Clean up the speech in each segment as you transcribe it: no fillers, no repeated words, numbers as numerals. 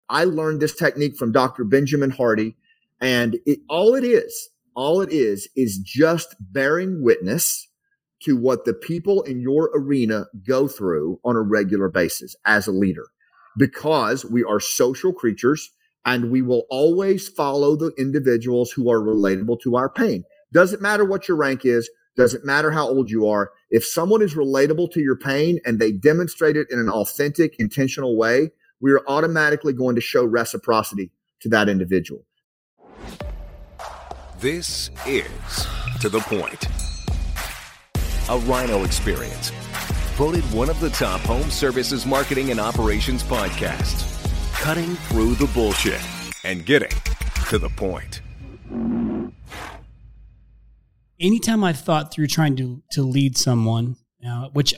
I learned this technique from Dr. Benjamin Hardy, and all it is just bearing witness to what the people in your arena go through on a regular basis as a leader, because we are social creatures and we will always follow the individuals who are relatable to our pain. Doesn't matter what your rank is. Doesn't matter how old you are. If someone is relatable to your pain and they demonstrate it in an authentic, intentional way, we are automatically going to show reciprocity to that individual. This is To The Point, a Rhino experience. Voted one of the top home services marketing and operations podcasts. Cutting through the bullshit and getting to the point. Anytime I've thought through trying to lead someone, which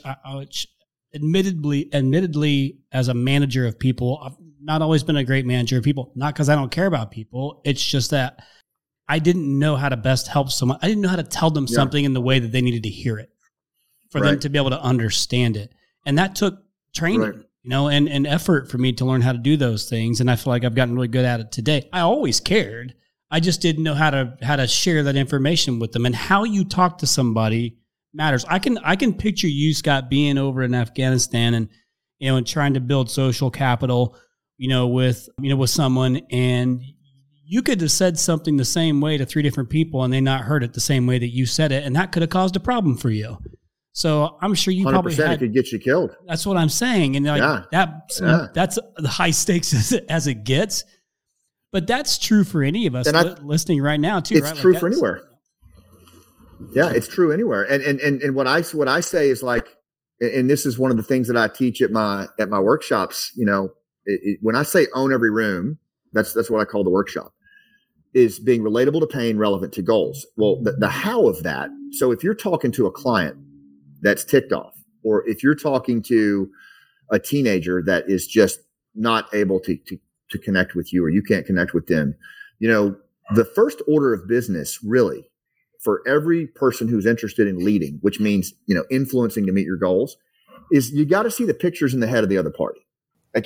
admittedly, as a manager of people, I've not always been a great manager of people, not because I don't care about people. It's just that I didn't know how to best help someone. I didn't know how to tell them something in the way that they needed to hear it for them to be able to understand it. And that took training, and effort for me to learn how to do those things. And I feel like I've gotten really good at it today. I always cared. I just didn't know how to share that information with them, and how you talk to somebody matters. I can picture you, Scott, being over in Afghanistan and trying to build social capital, with someone, and you could have said something the same way to 3 different people and they not heard it the same way that you said it, and that could have caused a problem for you. So I'm sure you probably had, it could get you killed. That's what I'm saying, and that's the high stakes as it gets. But that's true for any of us listening right now, too. It's true for anywhere. Yeah, it's true anywhere. And what I say is, like, and this is one of the things that I teach at my workshops. When I say own every room, that's what I call the workshop, is being relatable to pain, relevant to goals. Well, the how of that. So if you're talking to a client that's ticked off, or if you're talking to a teenager that is just not able to connect with you, or you can't connect with them, the first order of business really for every person who's interested in leading, which means, influencing to meet your goals, is you got to see the pictures in the head of the other party. Like,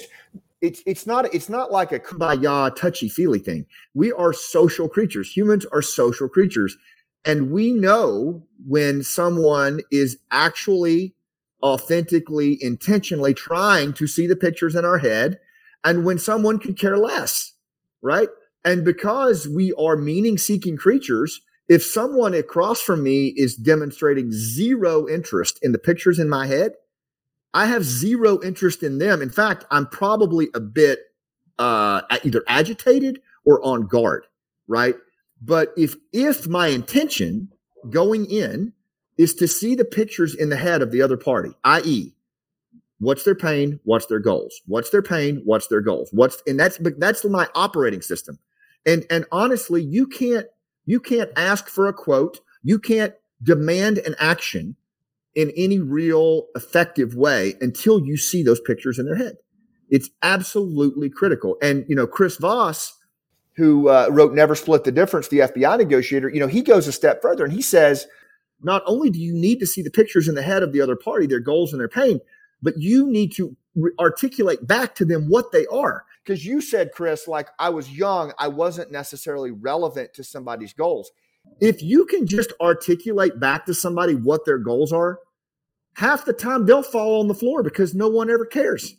it's not like a kumbaya touchy-feely thing. We are social creatures. Humans are social creatures. And we know when someone is actually authentically, intentionally trying to see the pictures in our head, and when someone could care less, right? And because we are meaning-seeking creatures, if someone across from me is demonstrating zero interest in the pictures in my head, I have zero interest in them. In fact, I'm probably a bit either agitated or on guard, right? But if my intention going in is to see the pictures in the head of the other party, i.e., what's their pain, what's their goals, what's their pain, what's their goals, that's my operating system. And honestly, you can't ask for a quote, you can't demand an action in any real effective way until you see those pictures in their head. It's absolutely critical. And Chris Voss, who wrote Never Split the Difference, the FBI negotiator, he goes a step further and he says, not only do you need to see the pictures in the head of the other party, their goals and their pain, but you need to articulate back to them what they are. Because you said, Chris, like, I was young, I wasn't necessarily relevant to somebody's goals. If you can just articulate back to somebody what their goals are, half the time they'll fall on the floor because no one ever cares,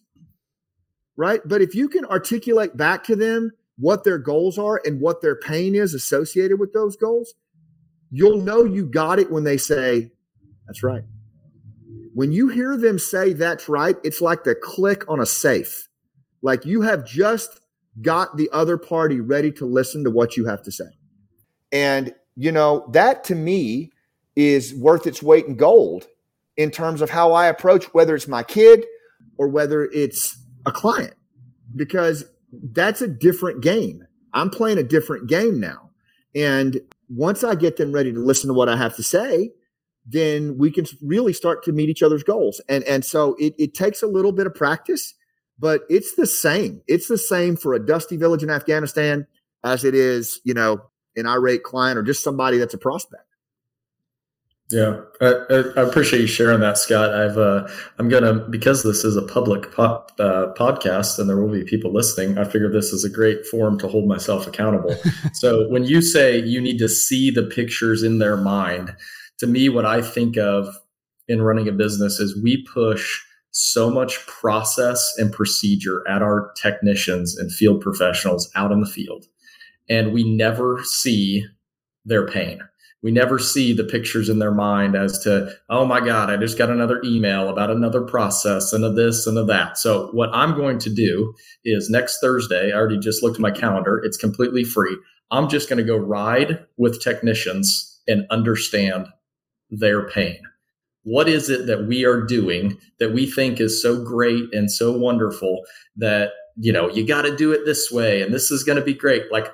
right? But if you can articulate back to them what their goals are and what their pain is associated with those goals, you'll know you got it when they say, that's right. When you hear them say that's right, it's like the click on a safe. Like you have just got the other party ready to listen to what you have to say. And, that to me is worth its weight in gold in terms of how I approach whether it's my kid or whether it's a client, because that's a different game. I'm playing a different game now. And once I get them ready to listen to what I have to say, then we can really start to meet each other's goals. And so it takes a little bit of practice, but it's the same. It's the same for a Dusty Village in Afghanistan as it is, an irate client or just somebody that's a prospect. Yeah, I appreciate you sharing that, Scott. I'm gonna, because this is a public podcast and there will be people listening, I figure this is a great forum to hold myself accountable. So when you say you need to see the pictures in their mind, to me, what I think of in running a business is we push so much process and procedure at our technicians and field professionals out in the field, and we never see their pain. We never see the pictures in their mind as to, oh my God, I just got another email about another process and of this and of that. So what I'm going to do is next Thursday, I already just looked at my calendar. It's completely free. I'm just going to go ride with technicians and understand their pain. What is it that we are doing that we think is so great and so wonderful that, you got to do it this way and this is going to be great. Like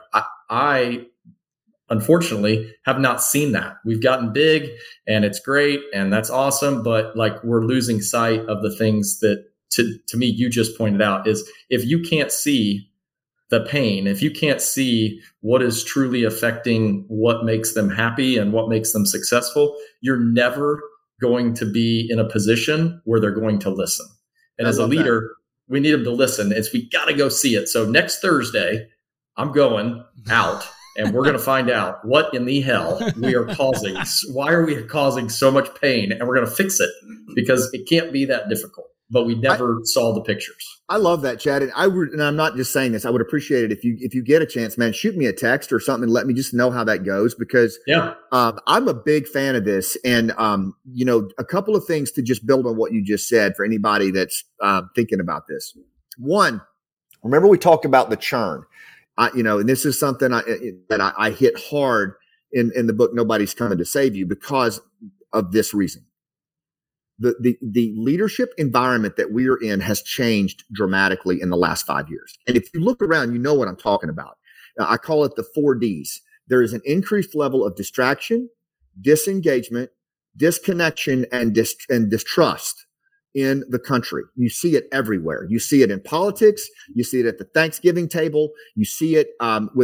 I unfortunately have not seen that. We've gotten big and it's great and that's awesome, but like we're losing sight of the things that to me you just pointed out is if you can't see the pain, if you can't see what is truly affecting what makes them happy and what makes them successful, you're never going to be in a position where they're going to listen. And as a leader, we need them to listen. We got to go see it. So next Thursday, I'm going out and we're going to find out what in the hell we are causing. Why are we causing so much pain? And we're going to fix it because it can't be that difficult. But we never saw the pictures. I love that, Chad. And I'm not just saying this. I would appreciate it if you get a chance, man. Shoot me a text or something and let me just know how that goes because I'm a big fan of this. And a couple of things to just build on what you just said for anybody that's thinking about this. One, remember we talked about the churn. And this is something that I hit hard in the book, Nobody's Coming to Save You, because of this reason. The leadership environment that we are in has changed dramatically in the last 5 years. And if you look around, you know what I'm talking about. I call it the 4 Ds. There is an increased level of distraction, disengagement, disconnection, and distrust in the country. You see it everywhere. You see it in politics. You see it at the Thanksgiving table. You see it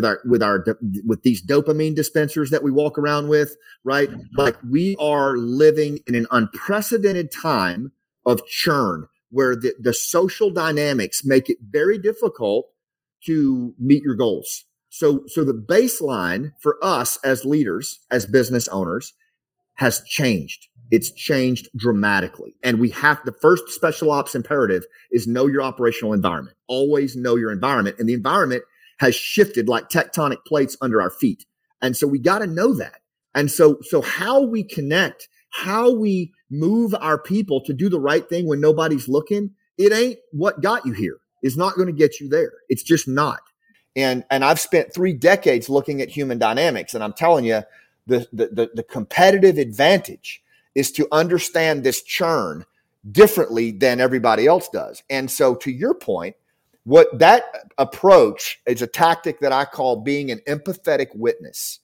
with these dopamine dispensers that we walk around with, right? Like we are living in an unprecedented time of churn where the social dynamics make it very difficult to meet your goals. So the baseline for us as leaders, as business owners, has changed. It's changed dramatically. And the first special ops imperative is know your operational environment. Always know your environment. And the environment has shifted like tectonic plates under our feet. And so we got to know that. And so how we connect, how we move our people to do the right thing when nobody's looking, it ain't what got you here. It's not going to get you there. It's just not. And I've spent 3 decades looking at human dynamics. And I'm telling you, the competitive advantage is to understand this churn differently than everybody else does. And so to your point, what that approach is a tactic that I call being an empathetic witness.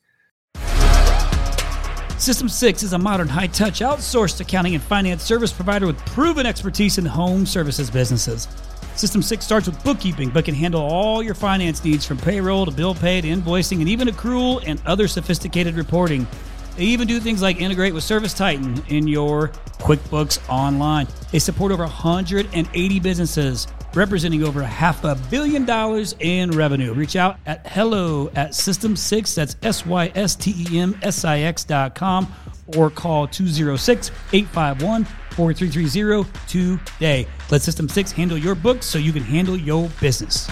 System 6 is a modern, high-touch, outsourced accounting and finance service provider with proven expertise in home services businesses. System 6 starts with bookkeeping, but can handle all your finance needs from payroll to bill pay to invoicing and even accrual and other sophisticated reporting. They even do things like integrate with ServiceTitan in your QuickBooks Online. They support over 180 businesses, representing over $500 million in revenue. Reach out at hello@system6, that's SYSTEMSIX.com, or call 206-851-4330 today. Let System 6 handle your books so you can handle your business.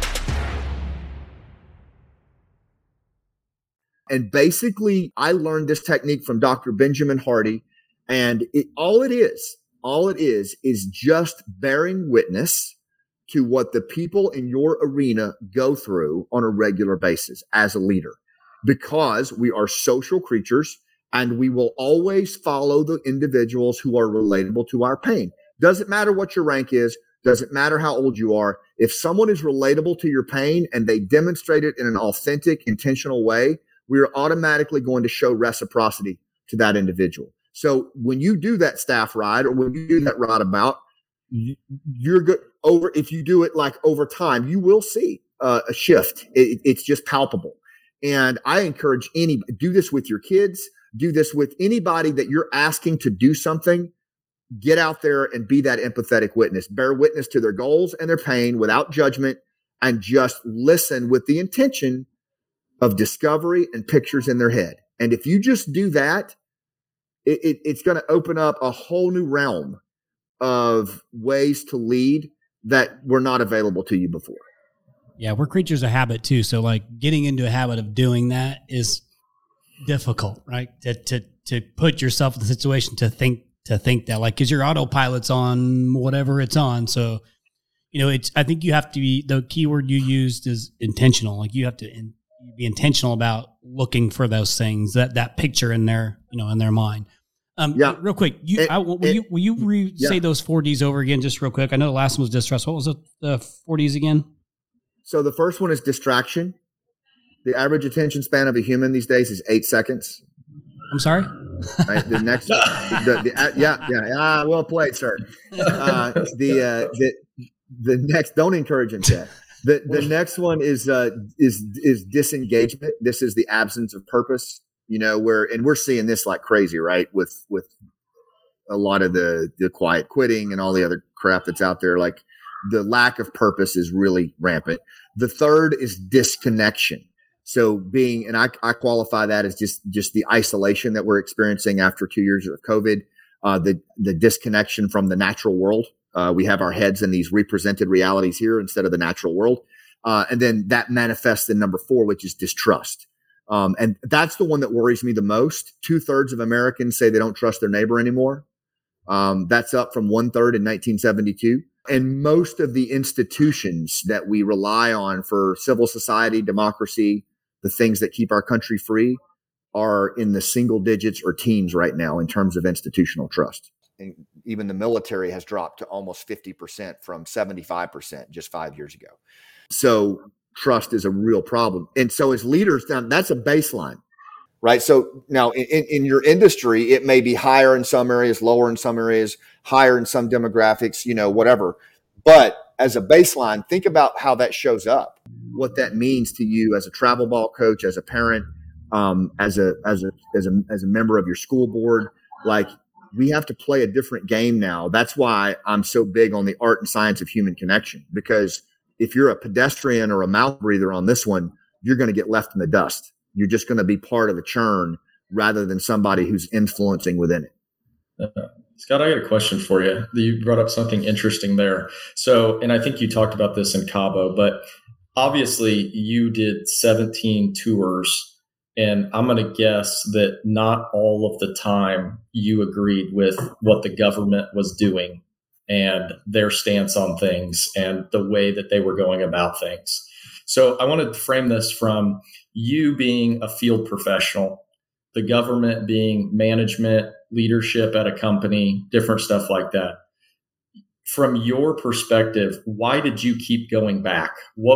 And basically, I learned this technique from Dr. Benjamin Hardy. And all it is just bearing witness to what the people in your arena go through on a regular basis as a leader. Because we are social creatures and we will always follow the individuals who are relatable to our pain. Doesn't matter what your rank is. Doesn't matter how old you are. If someone is relatable to your pain and they demonstrate it in an authentic, intentional way, we are automatically going to show reciprocity to that individual. So when you do that staff ride or when you do that roundabout, you're good over. If you do it like over time, you will see a shift. It's just palpable. And I encourage do this with your kids, do this with anybody that you're asking to do something. Get out there and be that empathetic witness. Bear witness to their goals and their pain without judgment, and just listen with the intention of discovery and pictures in their head. And if you just do that, it's going to open up a whole new realm of ways to lead that were not available to you before. Yeah, we're creatures of habit too. So like getting into a habit of doing that is difficult, right? To put yourself in the situation to think that, like, because your autopilot's on whatever it's on. So, I think you have to be, the key word you used is intentional. Like you have to be intentional about looking for those things, that picture in their, in their mind. Real quick, will you say those 4 Ds over again, just real quick? I know the last one was distrust. What was the 4 Ds again? So the first one is distraction. The average attention span of a human these days is 8 seconds. I'm sorry? Right, the next, well played, sir. The next, don't encourage him yet. The next one is disengagement. This is the absence of purpose. We're seeing this like crazy, right? With a lot of the quiet quitting and all the other crap that's out there. Like the lack of purpose is really rampant. The third is disconnection. So and I qualify that as just the isolation that we're experiencing after 2 years of COVID, the disconnection from the natural world. We have our heads in these represented realities here instead of the natural world. And then that manifests in number 4, which is distrust. And that's the one that worries me the most. 2/3 of Americans say they don't trust their neighbor anymore. That's up from 1/3 in 1972. And most of the institutions that we rely on for civil society, democracy, the things that keep our country free, are in the single digits or teens right now in terms of institutional trust. And even the military has dropped to almost 50% from 75% just 5 years ago. So trust is a real problem. And so as leaders, now that's a baseline, right? So now in your industry, it may be higher in some areas, lower in some areas, higher in some demographics, whatever. But as a baseline, think about how that shows up, what that means to you as a travel ball coach, as a parent, as a member of your school board. Like, we have to play a different game now. That's why I'm so big on the art and science of human connection, because if you're a pedestrian or a mouth breather on this one, you're going to get left in the dust. You're just going to be part of the churn rather than somebody who's influencing within it. Scott, I got a question for you. You brought up something interesting there. So, and I think you talked about this in Cabo, but obviously you did 17 tours. And I'm going to guess that not all of the time you agreed with what the government was doing and their stance on things and the way that they were going about things. So I wanted to frame this from you being a field professional, the government being management, leadership at a company, different stuff like that. From your perspective, why did you keep going back?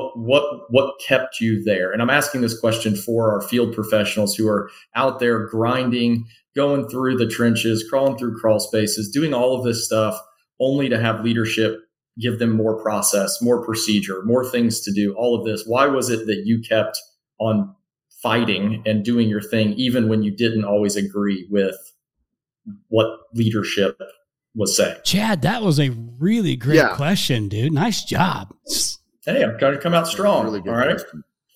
What kept you there? And I'm asking this question for our field professionals who are out there grinding, going through the trenches, crawling through crawl spaces, doing all of this stuff, only to have leadership give them more process, more procedure, more things to do, all of this. Why was it that you kept on fighting and doing your thing, even when you didn't always agree with what leadership was saying? Chad, that was a really great question, dude. Nice job. Hey, I'm trying to come out strong. Really good, all right.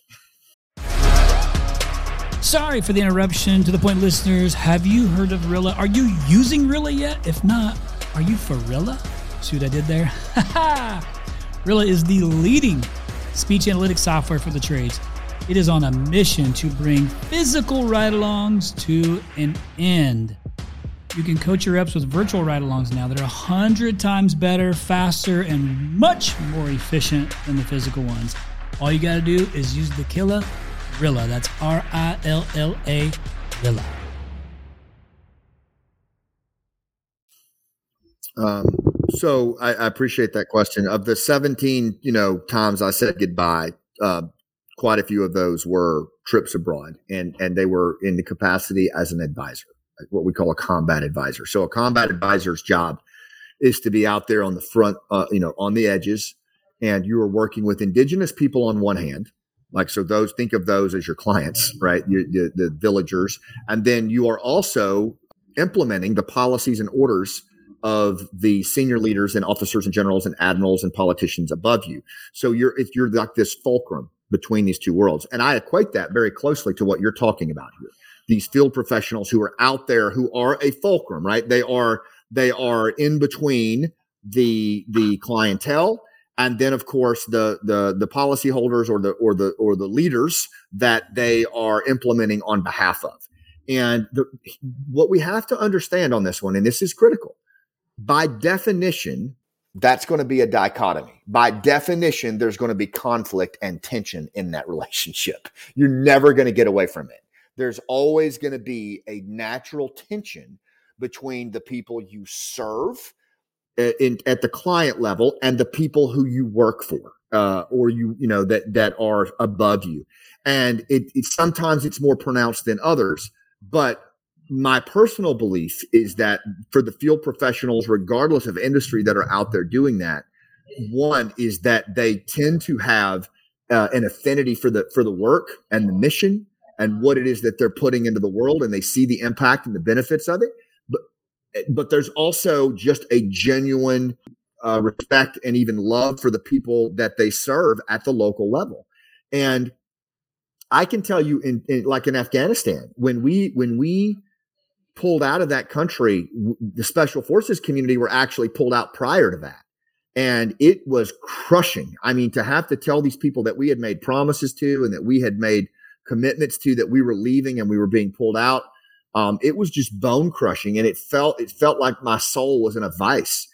Question. Sorry for the interruption. To the point, listeners, have you heard of Rilla? Are you using Rilla yet? If not, are you for Rilla? See what I did there? Rilla is the leading speech analytics software for the trades. It is on a mission to bring physical ride-alongs to an end. You can coach your reps with virtual ride-alongs now that are 100 times better, faster, and much more efficient than the physical ones. All you got to do is use the killer Rilla. That's R-I-L-L-A, Rilla. So I appreciate that question. Of the 17, times I said goodbye, quite a few of those were trips abroad, and they were in the capacity as an advisor, like what we call a combat advisor. So a combat advisor's job is to be out there on the front, on the edges, and you are working with indigenous people on one hand, Like, so those, think of those as your clients, right? The villagers. And then you are also implementing the policies and orders of the senior leaders and officers and generals and admirals and politicians above you. So you're like this fulcrum between these two worlds. And I equate that very closely to what you're talking about here. These field professionals who are out there, who are a fulcrum, right? They are in between the clientele, and then of course the policyholders or the leaders that they are implementing on behalf of. And what we have to understand on this one, and this is critical, by definition, that's going to be a dichotomy. By definition, there's going to be conflict and tension in that relationship. You're never going to get away from it. There's always going to be a natural tension between the people you serve at the client level and the people who you work for, or that are above you. And sometimes it's more pronounced than others. But my personal belief is that for the field professionals, regardless of industry, that are out there doing that, one is that they tend to have an affinity for the work and the mission and what it is that they're putting into the world, and they see the impact and the benefits of it. But there's also just a genuine respect and even love for the people that they serve at the local level. And I can tell you, like in Afghanistan, when we pulled out of that country, the special forces community were actually pulled out prior to that. And it was crushing. I mean, to have to tell these people that we had made promises to and that we had made commitments to, that we were leaving and we were being pulled out, it was just bone crushing. And it felt like my soul was in a vice,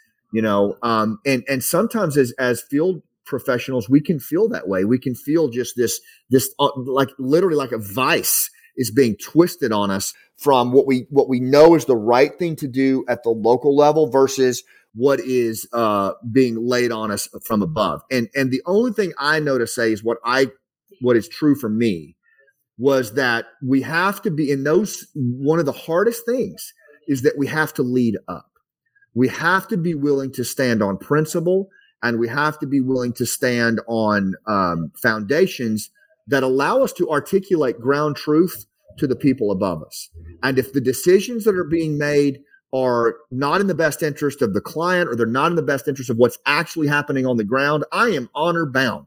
and sometimes as field professionals, we can feel that way. We can feel just this like literally like a vice is being twisted on us from what we know is the right thing to do at the local level versus what is being laid on us from above. And the only thing I know to say is what is true for me was that we have to be in those. One of the hardest things is that we have to lead up. We have to be willing to stand on principle, and we have to be willing to stand on foundations that allow us to articulate ground truth to the people above us. And if the decisions that are being made are not in the best interest of the client, or they're not in the best interest of what's actually happening on the ground, I am honor bound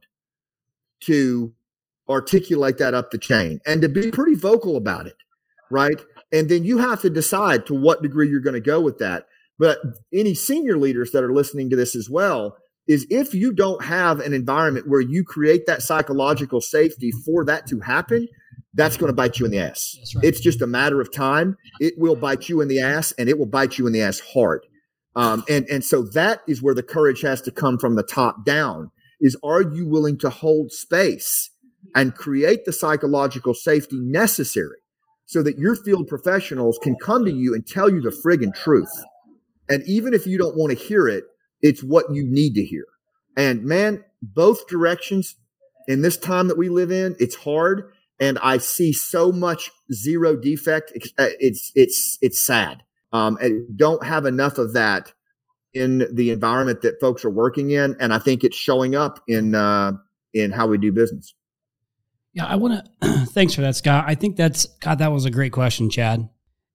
to articulate that up the chain and to be pretty vocal about it, right? And then you have to decide to what degree you're going to go with that. But any senior leaders that are listening to this as well, is if you don't have an environment where you create that psychological safety for that to happen, that's going to bite you in the ass. That's right. It's just a matter of time. It will bite you in the ass, and it will bite you in the ass hard. And so that is where the courage has to come from the top down, is are you willing to hold space and create the psychological safety necessary so that your field professionals can come to you and tell you the friggin' truth. And even if you don't want to hear it, it's what you need to hear. And man, both directions in this time that we live in, it's hard. And I see so much zero defect. It's sad. And don't have enough of that in the environment that folks are working in. And I think it's showing up in how we do business. Yeah, I want to, thanks for that, Scott. I think that was a great question, Chad.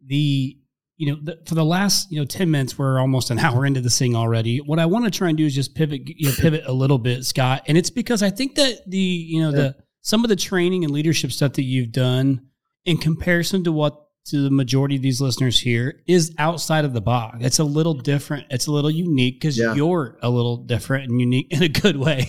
For the last 10 minutes, we're almost an hour into this thing already. What I want to try and do is just pivot a little bit, Scott. And it's because I think that some of the training and leadership stuff that you've done in comparison to the majority of these listeners here is outside of the box. It's a little different. It's a little unique because you're a little different and unique in a good way.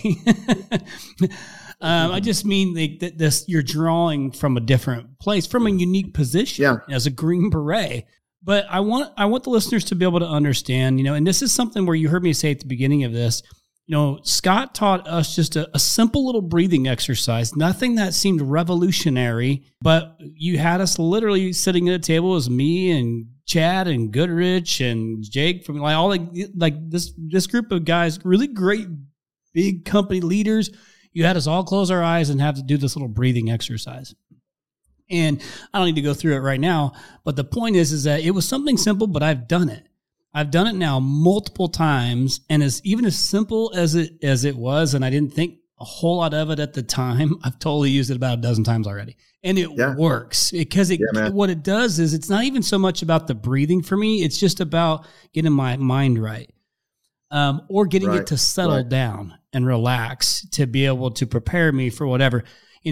I just mean that you're drawing from a different place, from a unique position as a Green Beret. But I want the listeners to be able to understand, and this is something where you heard me say at the beginning of this, Scott taught us just a simple little breathing exercise, nothing that seemed revolutionary, but you had us literally sitting at a table as me and Chad and Goodrich and Jake from this group of guys, really great big company leaders. You had us all close our eyes and have to do this little breathing exercise. And I don't need to go through it right now, but the point is that it was something simple, but I've done it. I've done it now multiple times, and even as simple as it was, and I didn't think a whole lot of it at the time. I've totally used it about a dozen times already. And it works because what it does is it's not even so much about the breathing for me. It's just about getting my mind right. Or getting it to settle down and relax to be able to prepare me for whatever,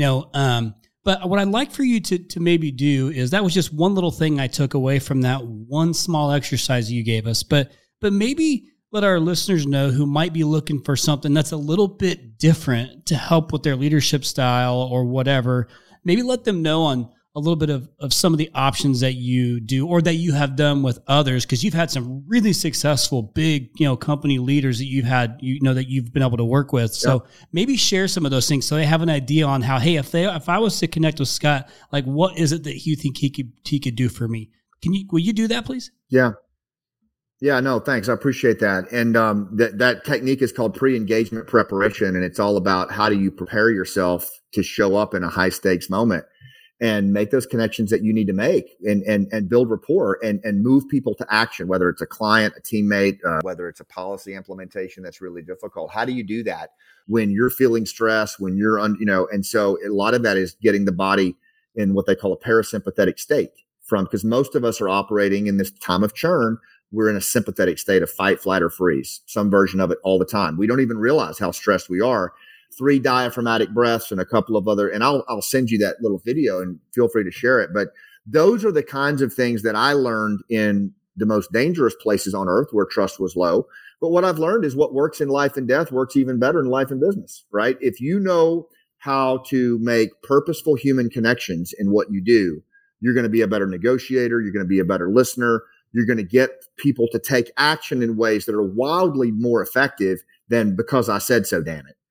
but what I'd like for you to maybe do is, that was just one little thing I took away from that one small exercise you gave us, but maybe let our listeners know who might be looking for something that's a little bit different to help with their leadership style or whatever. Maybe let them know on a little bit of some of the options that you do or that you have done with others, because you've had some really successful big, company leaders that you've had, that you've been able to work with. So maybe share some of those things so they have an idea on how, hey, if I was to connect with Scott, like what is it that you think he could do for me? Will you do that, please? Yeah. Yeah, no, thanks. I appreciate that. And that technique is called pre-engagement preparation. And it's all about how do you prepare yourself to show up in a high stakes moment and make those connections that you need to make and build rapport and move people to action, whether it's a client, a teammate, whether it's a policy implementation that's really difficult. How do you do that when you're feeling stress, when you're, and so a lot of that is getting the body in what they call a parasympathetic state because most of us are operating in this time of churn. We're in a sympathetic state of fight, flight, or freeze, some version of it all the time. We don't even realize how stressed we are. 3 diaphragmatic breaths and a couple of other, and I'll send you that little video and feel free to share it. But those are the kinds of things that I learned in the most dangerous places on earth where trust was low. But what I've learned is what works in life and death works even better in life and business, right? If you know how to make purposeful human connections in what you do, you're going to be a better negotiator. You're going to be a better listener. You're going to get people to take action in ways that are wildly more effective than because I said so, damn it.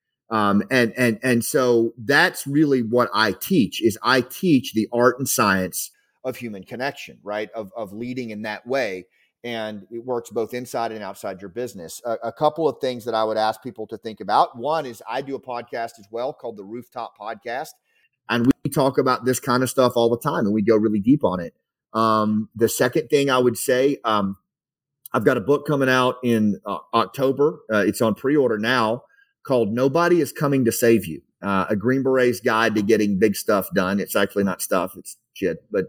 And so that's really what I teach the art and science of human connection, right? Of leading in that way. And it works both inside and outside your business. A couple of things that I would ask people to think about. One is I do a podcast as well called the Rooftop Podcast. And we talk about this kind of stuff all the time and we go really deep on it. The second thing I would say, I've got a book coming out in October. It's on pre-order now, called Nobody is Coming to Save You, a Green Beret's Guide to Getting Big Stuff Done. It's actually not stuff, it's shit, but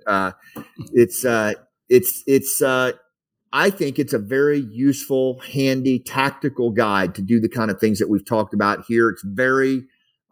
I think it's a very useful, handy, tactical guide to do the kind of things that we've talked about here. It's very,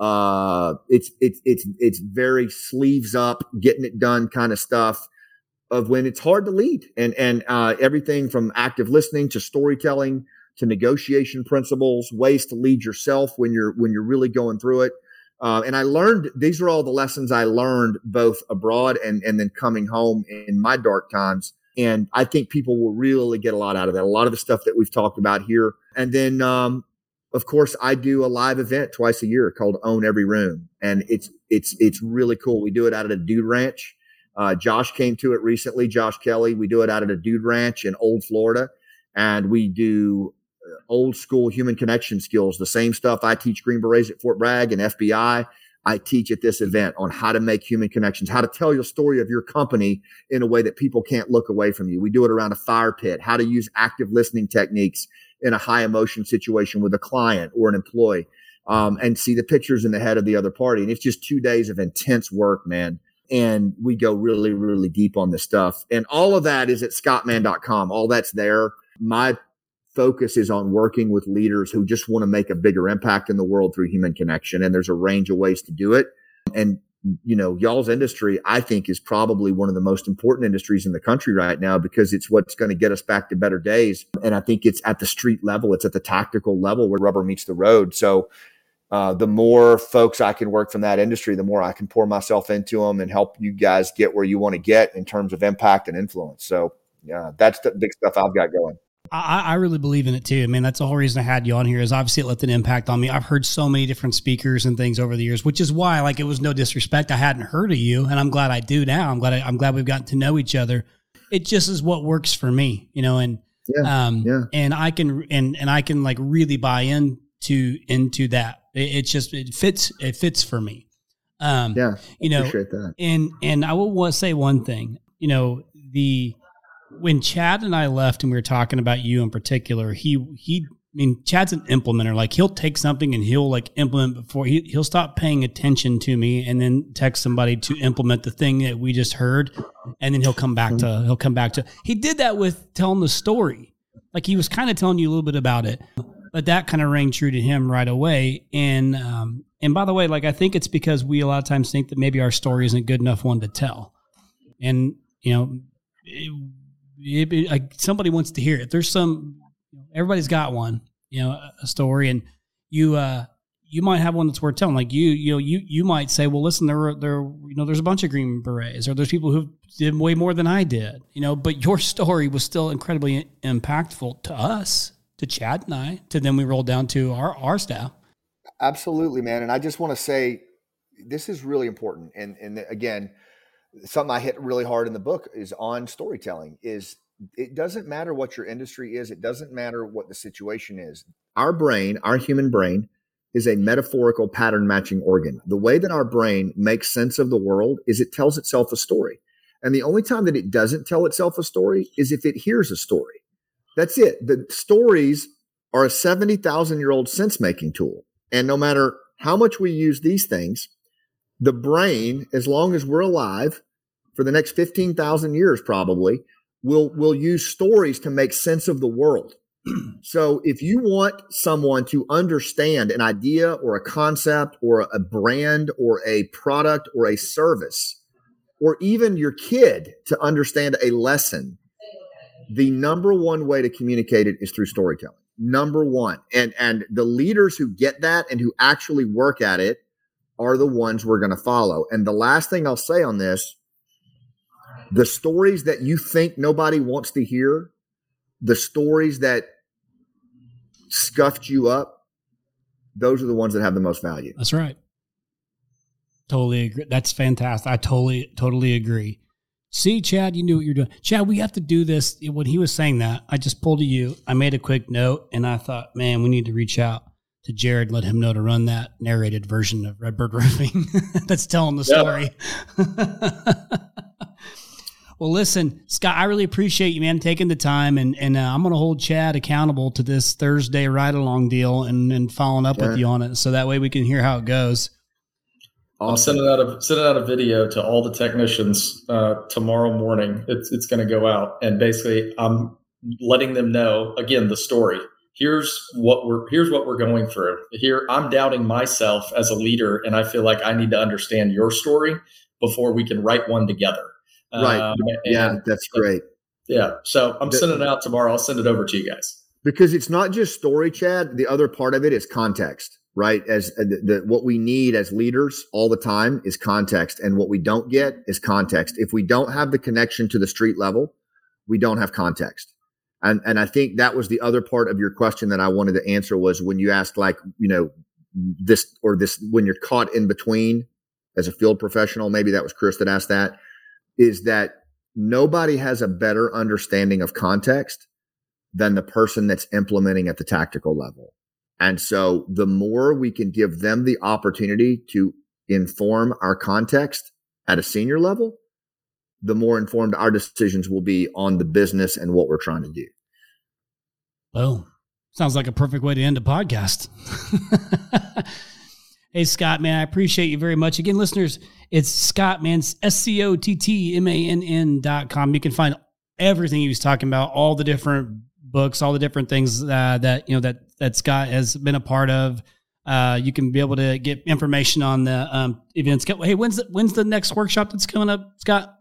it's very sleeves up, getting it done kind of stuff of when it's hard to lead and everything from active listening to storytelling to negotiation principles, ways to lead yourself when you're really going through it. And I learned, these are all the lessons I learned both abroad and then coming home in my dark times. And I think people will really get a lot out of that. A lot of the stuff that we've talked about here. And then, of course, I do a live event twice a year called Own Every Room. And it's really cool. We do it out at a dude ranch. Josh came to it recently, Josh Kelly. We do it out at a dude ranch in Old Florida. And we do old school human connection skills, the same stuff I teach Green Berets at Fort Bragg and FBI. I teach at this event on how to make human connections, how to tell your story of your company in a way that people can't look away from you. We do it around a fire pit, how to use active listening techniques in a high emotion situation with a client or an employee, and see the pictures in the head of the other party. And it's just 2 days of intense work, man. And we go really, really deep on this stuff. And all of that is at scottmann.com. All that's there. My focus is on working with leaders who just want to make a bigger impact in the world through human connection. And there's a range of ways to do it. And, y'all's industry, I think, is probably one of the most important industries in the country right now because it's what's going to get us back to better days. And I think it's at the street level. It's at the tactical level where rubber meets the road. So the more folks I can work from that industry, the more I can pour myself into them and help you guys get where you want to get in terms of impact and influence. So yeah, that's the big stuff I've got going. I really believe in it too. I mean, that's the whole reason I had you on here is obviously it left an impact on me. I've heard so many different speakers and things over the years, which is why, like, it was no disrespect. I hadn't heard of you, and I'm glad I do now. I'm glad we've gotten to know each other. It just is what works for me, and I can like really buy into that. It fits for me. Appreciate that. And I will want to say one thing, when Chad and I left and we were talking about you in particular, he mean, Chad's an implementer. Like he'll take something and he'll like implement before he'll stop paying attention to me and then text somebody to implement the thing that we just heard. And then he'll come back to, he did that with telling the story. Like he was kind of telling you a little bit about it, but that kind of rang true to him right away. And by the way, like, I think it's because we a lot of times think that maybe our story isn't good enough one to tell. And, you know, like somebody wants to hear it. There's everybody's got one, you know, a story, and you might have one that's worth telling. Like you might say, well, listen, there's a bunch of Green Berets, or there's people who did way more than I did, you know, but your story was still incredibly impactful to us, to Chad and I, to then we rolled down to our staff. Absolutely, man. And I just want to say, this is really important. And again, something I hit really hard in the book is on storytelling. Is it doesn't matter what your industry is. It doesn't matter what the situation is. Our brain, our human brain, is a metaphorical pattern matching organ. The way that our brain makes sense of the world is it tells itself a story. And the only time that it doesn't tell itself a story is if it hears a story. That's it. The stories are a 70,000-year-old sense-making tool. And no matter how much we use these things, the brain, as long as we're alive for the next 15,000 years, probably will use stories to make sense of the world. So if you want someone to understand an idea or a concept or a brand or a product or a service, or even your kid to understand a lesson, the number one way to communicate it is through storytelling. Number one. And the leaders who get that and who actually work at it are the ones we're going to follow. And the last thing I'll say on this, the stories that you think nobody wants to hear, the stories that scuffed you up, those are the ones that have the most value. That's right. Totally agree. That's fantastic. I totally agree. See, Chad, you knew what you're doing. Chad, we have to do this. When he was saying that, I just pulled to you. I made a quick note, and I thought, man, we need to reach out to Jared, let him know to run that narrated version of Redbird Roofing that's telling the story. Well, listen, Scott, I really appreciate you, man, taking the time, and I'm going to hold Chad accountable to this Thursday ride-along deal and following up with you on it, so that way we can hear how it goes. Awesome. I'm sending out a video to all the technicians tomorrow morning. It's going to go out, and basically I'm letting them know again the story. Here's what we're going through. Here I'm doubting myself as a leader, and I feel like I need to understand your story before we can write one together. Right. Yeah, that's great. Yeah. So I'm sending it out tomorrow. I'll send it over to you guys. Because it's not just story, Chad. The other part of it is context. Right? As what we need as leaders all the time is context. And what we don't get is context. If we don't have the connection to the street level, we don't have context. And I think that was the other part of your question that I wanted to answer, was when you asked, like, you know, this when you're caught in between as a field professional, maybe that was Chris that asked that, is that nobody has a better understanding of context than the person that's implementing at the tactical level. And so the more we can give them the opportunity to inform our context at a senior level, the more informed our decisions will be on the business and what we're trying to do. Oh, sounds like a perfect way to end a podcast. Hey, Scott, man, I appreciate you very much. Again, listeners, it's Scott, man, ScottMann.com. You can find everything he was talking about, all the different books, all the different things that Scott has been a part of. You can be able to get information on the events. Hey, when's the next workshop that's coming up, Scott?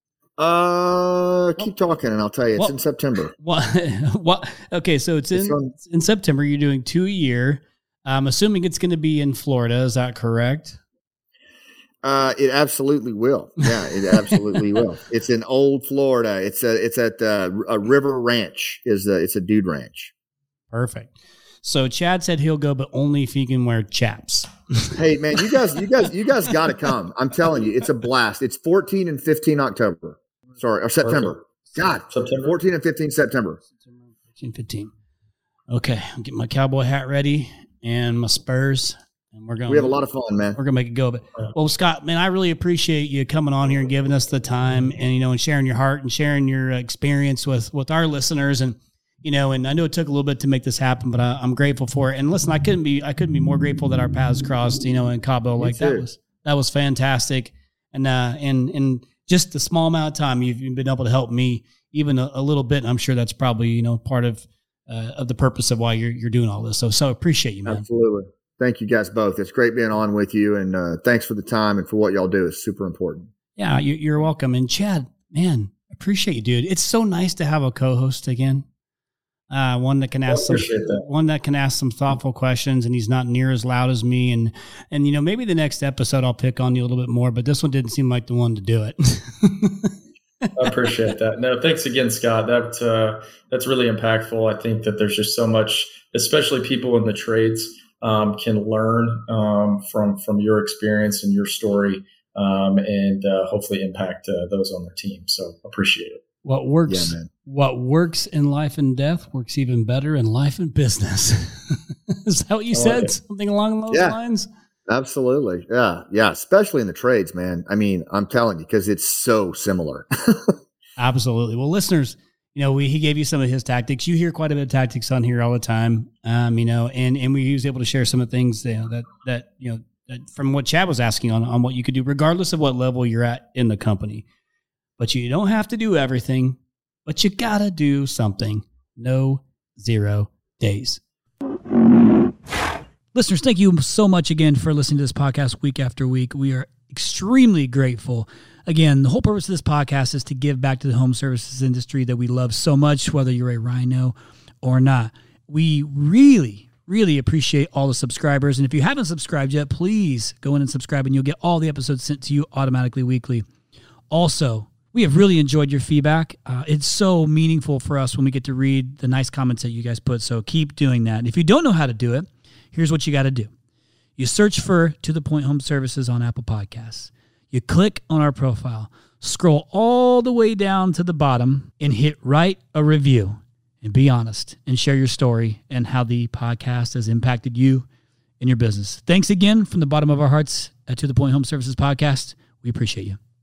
Keep talking and I'll tell you. It's in September. What? Okay, so it's in September. You're doing 2 a year. I'm assuming it's going to be in Florida. Is that correct? It absolutely will. Yeah, it absolutely will. It's in Old Florida. It's at a River Ranch. It's a dude ranch. Perfect. So Chad said he'll go, but only if he can wear chaps. Hey man, you guys got to come. I'm telling you, it's a blast. It's 14 and 15 October. Sorry, or September. God, September. 14 and 15 September. 14, 15. Okay, I'm getting my cowboy hat ready and my Spurs. And we have a lot of fun, man. We're going to make it go. But, well, Scott, man, I really appreciate you coming on here and giving us the time and, and sharing your heart and sharing your experience with our listeners. And and I know it took a little bit to make this happen, but I'm grateful for it. And listen, I couldn't be more grateful that our paths crossed, in Cabo. Like that was fantastic. And just the small amount of time you've been able to help me even a little bit. I'm sure that's probably, part of the purpose of why you're doing all this. So appreciate you, man. Absolutely. Thank you guys both. It's great being on with you, and thanks for the time and for what y'all do. It's super important. Yeah, you're welcome. And Chad, man, appreciate you, dude. It's so nice to have a co-host again. One that can ask some thoughtful questions, and he's not near as loud as me. And maybe the next episode I'll pick on you a little bit more, but this one didn't seem like the one to do it. I appreciate that. No, thanks again, Scott. That's really impactful. I think that there's just so much, especially people in the trades, can learn from your experience and your story, and hopefully impact those on their team. So appreciate it. What works in life and death works even better in life and business. Is that what you said? Something along those lines? Absolutely. Yeah. Especially in the trades, man. I mean, I'm telling you, because it's so similar. Absolutely. Well, listeners, he gave you some of his tactics. You hear quite a bit of tactics on here all the time. And he was able to share some of the things that from what Chad was asking on what you could do, regardless of what level you're at in the company. But you don't have to do everything, but you got to do something. No 0 days. Listeners, thank you so much again for listening to this podcast week after week. We are extremely grateful. Again, the whole purpose of this podcast is to give back to the home services industry that we love so much, whether you're a Rhino or not. We really, really appreciate all the subscribers. And if you haven't subscribed yet, please go in and subscribe, and you'll get all the episodes sent to you automatically weekly. Also, we have really enjoyed your feedback. It's so meaningful for us when we get to read the nice comments that you guys put. So keep doing that. And if you don't know how to do it, here's what you got to do. You search for To The Point Home Services on Apple Podcasts. You click on our profile, scroll all the way down to the bottom, and hit write a review. And be honest and share your story and how the podcast has impacted you and your business. Thanks again from the bottom of our hearts at To The Point Home Services Podcast. We appreciate you.